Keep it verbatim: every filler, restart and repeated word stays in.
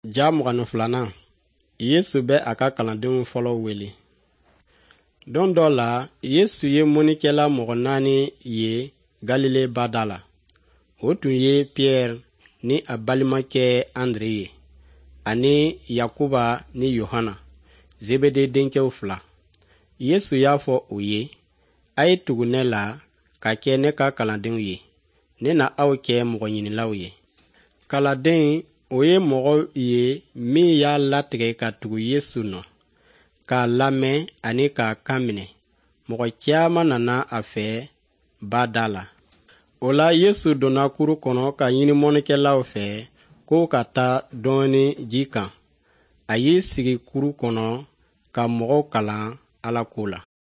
Ja mugan ni filanan, Yesu bɛ a ka kalandenw fɔlɔ wele. Don dɔ la, Yesu ye mɔnikɛla mɔgɔ naani ye Galile bada la. O tun ye Piyɛri ni a balimakɛ Andre ye, ani Yakuba ni Yohana, Zebede denkɛw fila. Yesu y'a fɔ u ye, a ye tugu ne la ka kɛ ne ka kalandenw ye, ne na aw kɛ mɔgɔ ɲinilaw ye. Kalanden o ye mɔgɔ ye min y'a latigɛ ka tugu Yesu nɔ, k'a lamɛn ani k'a kan minɛ. Mɔgɔ caman nana a fɛ bada la. O la Yesu donna kuru kɔnɔ ka ɲini mɔnikɛlaw fɛ ko ka taa dɔɔni ji kan. A y'i sigi kuru kɔnɔ ka mɔgɔw kalan Ala ko la.